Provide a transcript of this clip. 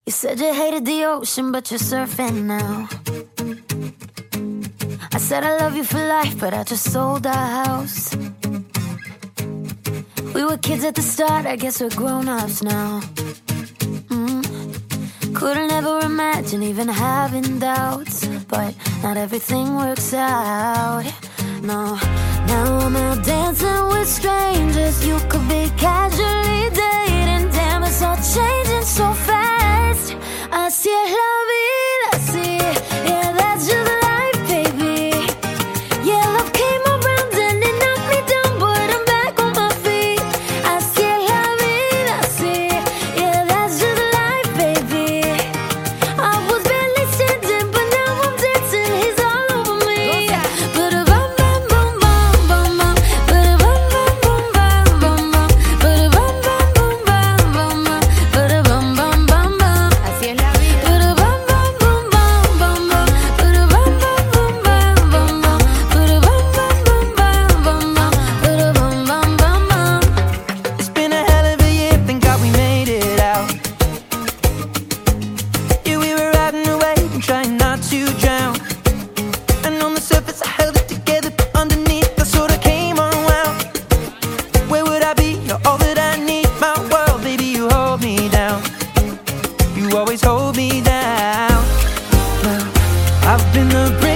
You said you hated the ocean, but you're surfing now. I said I love you for life, but I just sold our house. We were kids at the start, I guess we're grown-ups now. Couldn't ever imagine even having doubts, but not everything works out. No, now I'm out dancing with strangers. You could be casually dating. Damn, it's all changing so fast. Así es la vida, así. Yeah, that's just life, baby. Yeah, love came around and it knocked me down, but I'm back on my feet. Así es la vida, así. Yeah, that's just life, baby. I was barely standing, but now I'm dancing. He's all over me. Ba-da-bum, bum, bum, bum, bum, bum. Ba-da-bum, bum, bum, bum, bum, bum. Ba-da-bum, bum, bum, bum, bum, bum. Ba-da-bum, bum, bum, bum. Así es la vida. Ba-da-bum, bum, bum, bum, bum, bum. Ba-da-bum, bum, bum, bum, bum, bum. Ba-da-bum, bum, bum, bum, bum, bum. Ba-da-bum, bum, bum, bum. It's been a hell of a year, thank God we made it out. Yeah, we were riding away and trying not to drown. And on the surface I held it together, but underneath I sort of came unwound. Where would I be? You're all that I need, my world, baby, you hold me down. You always hold me down. Well, I've been the